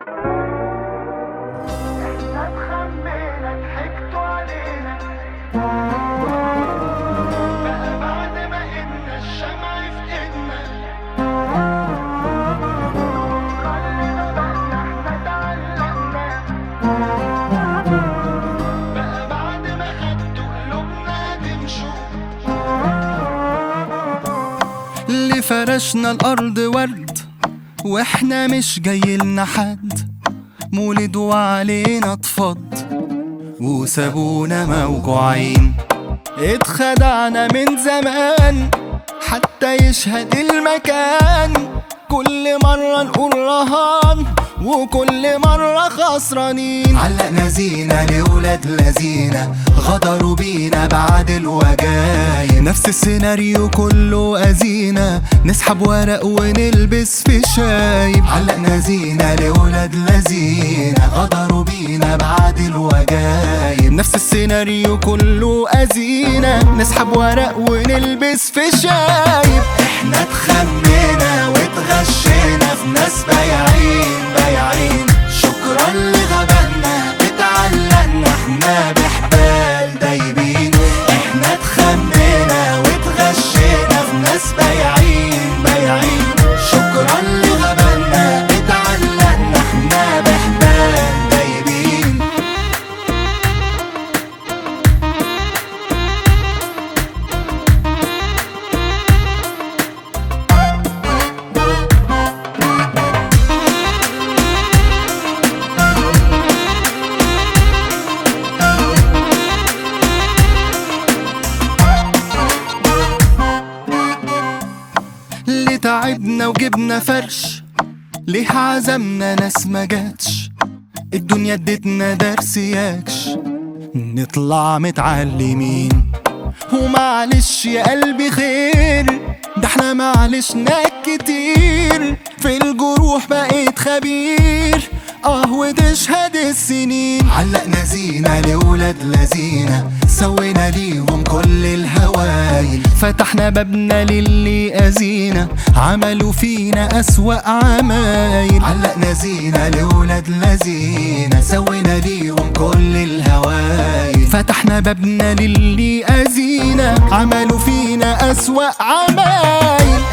احنا اتخمينا ضحكتوا علينا بقى بعد ما إنا الشمع في إيدنا خلينا بالنا احنا اتعلقنا بقى بعد ما خدتوا قلوبنا هتمشوا اللي فرشنا الأرض ورد واحنا مش جايلنا حد، مولد وعلينا اتفض وسابونا موجوعين. اتخدعنا من زمان حتى يشهد المكان، كل مرة نقول رهان وكل مرة خسرانين. علقنا زينة لولاد لذينة غدروا بينا بعد الوجايب، نفس السيناريو كله أزينة، نسحب ورق ونلبس في شايب. علقنا زينة لولاد لذينة غدروا بينا بعد الوجايب، نفس السيناريو كله أزينة، نسحب ورق ونلبس في شايب. احنا اتخمينا واتغشينا في ناس بايعين شكرا لغبنا اتعلقنا احنا بحبال دايبين. احنا اتخمينا واتغشينا في ناس بايعين شكرا لغبنا اتعلقنا احنا بحبال دايبين. اللي تعبنا وجبنا فرش، ليه عزمنا ناس ما جاتش، الدنيا ادتنا درس ياكش، نطلع متعلمين. ومعلش يا قلبي خير، ده احنا معلشنا كتير، في الجروح بقيت خبير وتشهد السنين. علقنا زينة لولاد لذينة سوينا ليهم كل الهوايل، فتحنا بابنا للي أذينا عملوا فينا أسوأ عمايل. علقنا زينة لولاد لذينة سوينا ليهم كل الهوايل، فتحنا بابنا للي أذينا عملوا فينا أسوأ عمايل.